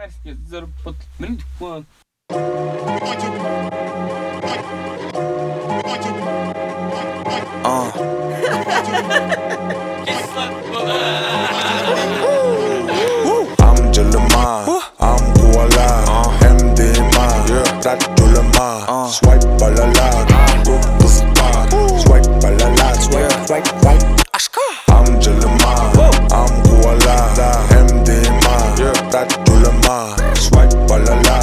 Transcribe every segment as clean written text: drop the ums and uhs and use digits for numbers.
Барський зарплат. Мені такое. I'm Jalama, I'm Kuala, MDMA, Ratulama, swipe balala, swipe balala, swipe. I'm Jalama, I'm Kuala, MDMA, Ratulama, swipe balala,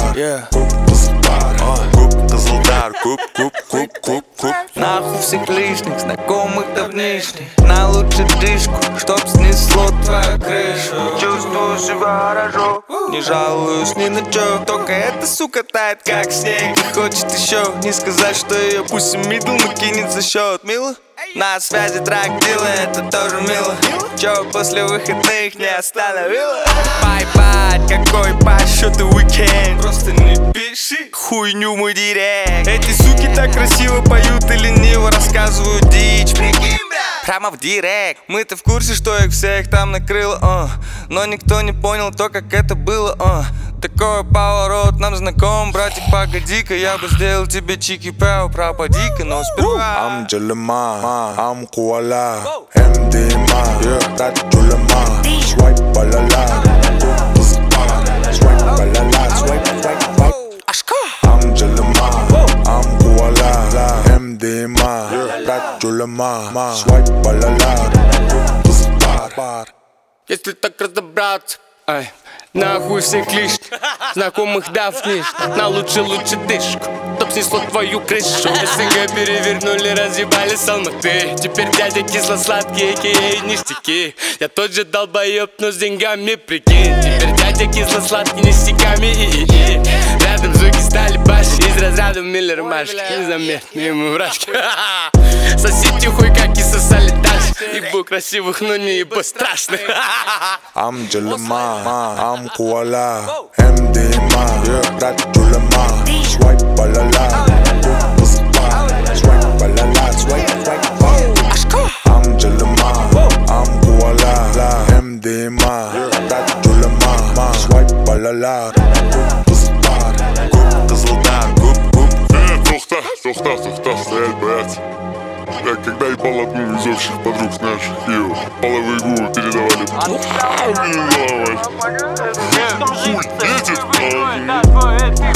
Кызылдар, куп. Нахуй всех лишних, знакомых давнишних. На лучше дышку, чтоб снесло твою крышу. Чувствую себя хорошо, не жалуюсь ни на чё. Только эта сука тает как снег и хочет еще. Не сказать, что ее пусть и мидл, но кинет за счет. Мило? На связи трак дела, это тоже мило. Чё после выходных не остановило? Бай-бай, какой по счету уикенд. Просто не пиши хуйню мой директ. Эти суки так красиво поют и лениво рассказывают дичь. Прикинь, бля, прямо в директ. Мы-то в курсе, что их всех там накрыло, но никто не понял то, как это было, Такой поворот нам знаком, братик, погоди-ка. Я бы сделал тебе чики-пау, пропади-ка, но сперва. I'm Jalama, I'm Kuala, MDMA, Ratulama, swipe balala, swipe balala, swipe. I'm Jalama, I'm Kuala, MDMA, Ratulama, swipe balala, Если так разобраться, ай, нахуй всех лишних, знакомых давнишних. На лучше дышку, чтоб снесло твою крышу. СНГ перевернули, разъебали с Алматы. Теперь дядя кисло-сладкий, а.к.а. ништяки. Я тот же долбоеб, но с деньгами, прикинь. Теперь дядя кисло-сладкий, ништяками, Рядом звуки стали башни, из разряда Миллер Машки. Незаметные ему вражки. Соседи хуй как и сосали дальше. Ебу красивых, но не ебу страшных. I'm Jalama, I'm Kuala, MDMA, Ratulama, swipe balala, swipe balala, swipe. I'm Jalama, I'm Kuala, MDMA, Ratulama, swipe balala, Кызылдар, куп. Тоқта, стоять, блядь. Я когда ебал одну из общих подруг, знаешь, ее половые губы передавали. Хуй едет,